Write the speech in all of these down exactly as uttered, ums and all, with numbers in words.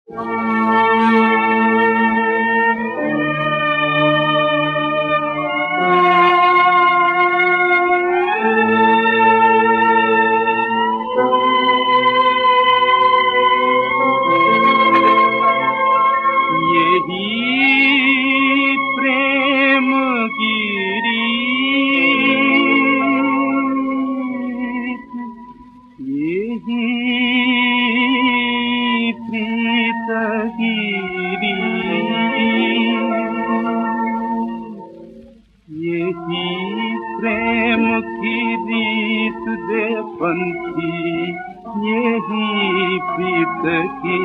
यही प्रेम की रीत दे पंथी, यही प्रीत की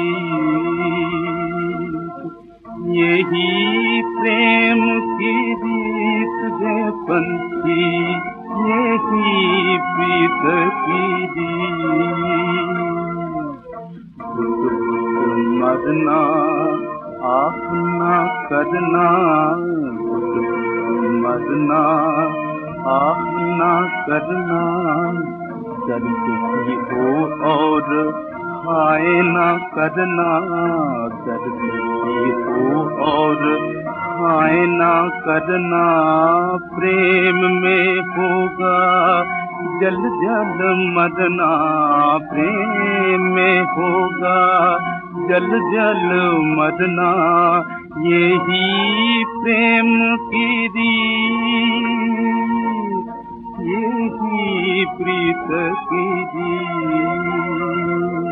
रीत, यही प्रेम की रीत दे पंथी, यही प्रीत की रीत। बुद्ध बुद्ध मरना आप ना करना, बुद्ध मरना आप ना करना, दर्द की हो और हाय ना करना, दर्द की हो और हाय ना करना। प्रेम में होगा जल जल मरना, प्रेम में होगा जल जल मरना, यही प्रेम की रीत, यही प्रीत की रीत।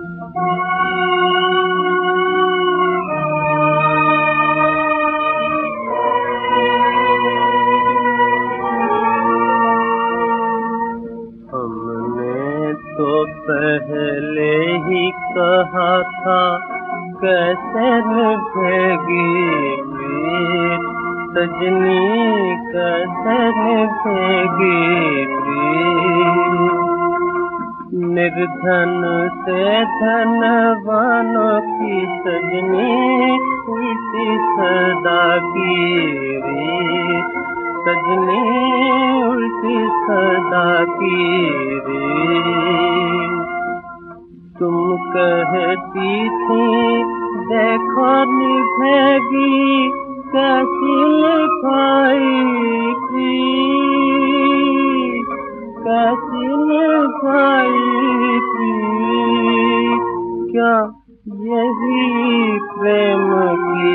हमने तो पहले ही कहा था कैसे निभेगी प्रीत, सजनी कैसे निभेगी प्रीत। निर्धन से धनवानों की सजनी उल्टी सदा की रीत, सजनी उल्टी सदा की रीत। तुम कहती थी देखो निभेगी कैसी निभाएगी, कैसी निभाएगी। क्या यही प्रेम की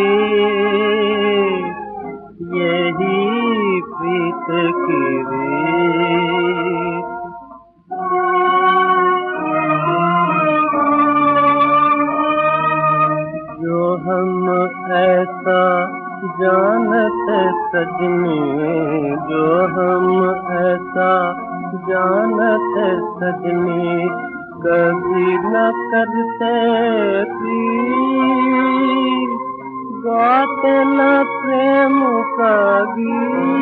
रीत, यही प्रीत की रीत। जो हम ऐसा जानते सजनी, जो हम ऐसा जानते सजनी, कभी न करते प्रीत, गाते न प्रेम का गीत।